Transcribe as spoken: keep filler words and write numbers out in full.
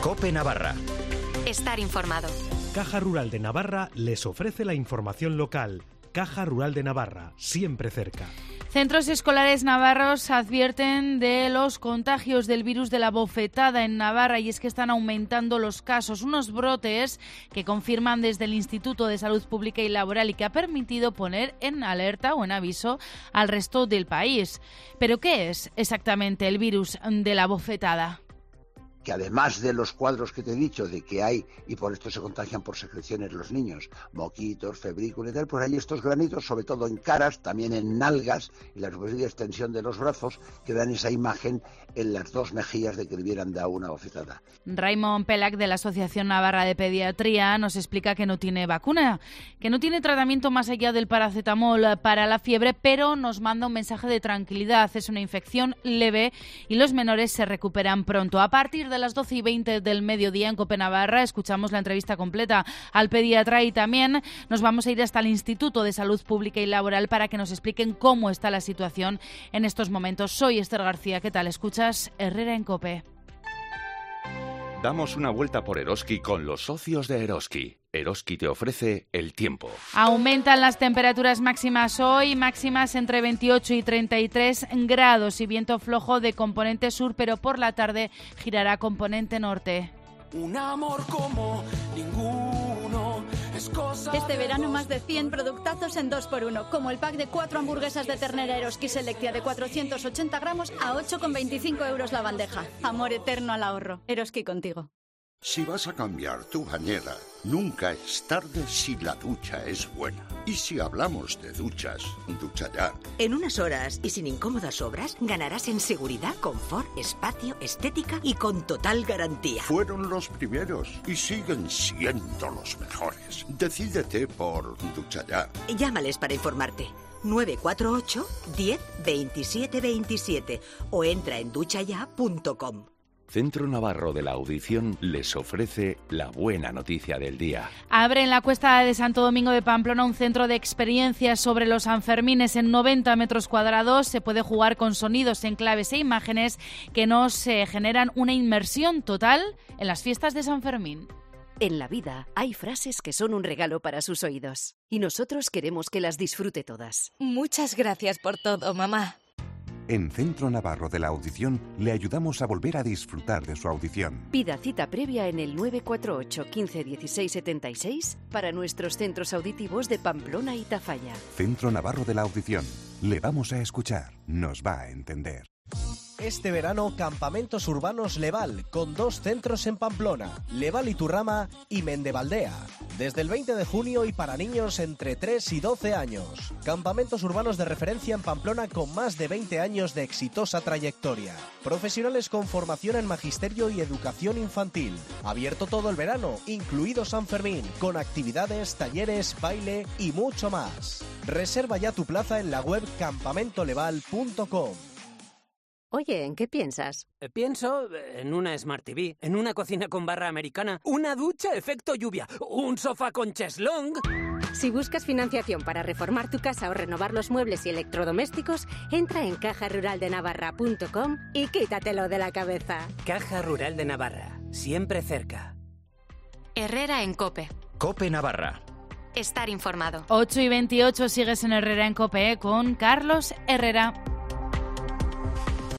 COPE Navarra. Estar informado. Caja Rural de Navarra les ofrece la información local. Caja Rural de Navarra, siempre cerca. Centros escolares navarros advierten de los contagios del virus de la bofetada en Navarra, y es que están aumentando los casos, unos brotes que confirman desde el Instituto de Salud Pública y Laboral y que ha permitido poner en alerta o en aviso al resto del país. ¿Pero qué es exactamente el virus de la bofetada? Que además de los cuadros que te he dicho de que hay, y por esto se contagian por secreciones los niños, moquitos, febrícula y tal, pues hay estos granitos, sobre todo en caras, también en nalgas y la posible extensión de los brazos, que dan esa imagen en las dos mejillas de que le hubieran dado una bofetada. Raimon Pelac, de la Asociación Navarra de Pediatría, nos explica que no tiene vacuna, que no tiene tratamiento más allá del paracetamol para la fiebre, pero nos manda un mensaje de tranquilidad. Es una infección leve y los menores se recuperan pronto. A partir de las doce y veinte del mediodía en COPE Navarra escuchamos la entrevista completa al pediatra, y también nos vamos a ir hasta el Instituto de Salud Pública y Laboral para que nos expliquen cómo está la situación en estos momentos. Soy Esther García. ¿Qué tal? Escuchas Herrera en COPE. Damos una vuelta por Eroski con los socios de Eroski. Eroski te ofrece el tiempo. Aumentan las temperaturas máximas hoy, máximas entre veintiocho y treinta y tres grados y viento flojo de componente sur, pero por la tarde girará componente norte. Un amor como ninguno es cosa. Este verano más de cien productazos en dos por uno, como el pack de cuatro hamburguesas de ternera Eroski Selectia de cuatrocientos ochenta gramos a ocho con veinticinco euros la bandeja. Amor eterno al ahorro. Eroski contigo. Si vas a cambiar tu bañera, nunca es tarde si la ducha es buena. Y si hablamos de duchas, Ducha Ya. En unas horas y sin incómodas obras, ganarás en seguridad, confort, espacio, estética y con total garantía. Fueron los primeros y siguen siendo los mejores. Decídete por Ducha Ya. Llámales para informarte. nueve cuatro ocho, diez, veintisiete veintisiete o entra en ducha ya punto com. Centro Navarro de la Audición les ofrece la buena noticia del día. Abre en la Cuesta de Santo Domingo de Pamplona un centro de experiencias sobre los Sanfermines en noventa metros cuadrados. Se puede jugar con sonidos, enclaves e imágenes que nos eh, generan una inmersión total en las fiestas de San Fermín. En la vida hay frases que son un regalo para sus oídos y nosotros queremos que las disfrute todas. Muchas gracias por todo, mamá. En Centro Navarro de la Audición le ayudamos a volver a disfrutar de su audición. Pida cita previa en el nueve cuatro ocho, quince, dieciséis, setenta y seis para nuestros centros auditivos de Pamplona y Tafalla. Centro Navarro de la Audición. Le vamos a escuchar. Nos va a entender. Este verano, Campamentos Urbanos Leval, con dos centros en Pamplona, Leval Iturrama y Mendevaldea. Desde el veinte de junio y para niños entre tres y doce años. Campamentos urbanos de referencia en Pamplona con más de veinte años de exitosa trayectoria. Profesionales con formación en magisterio y educación infantil. Abierto todo el verano, incluido San Fermín, con actividades, talleres, baile y mucho más. Reserva ya tu plaza en la web campamento leval punto com. Oye, ¿en qué piensas? Eh, pienso en una Smart T V, en una cocina con barra americana, una ducha efecto lluvia, un sofá con cheslong. Si buscas financiación para reformar tu casa o renovar los muebles y electrodomésticos, entra en caja rural de navarra punto com y quítatelo de la cabeza. Caja Rural de Navarra, siempre cerca. Herrera en COPE. COPE Navarra. Estar informado. ocho y veintiocho, sigues en Herrera en COPE con Carlos Herrera.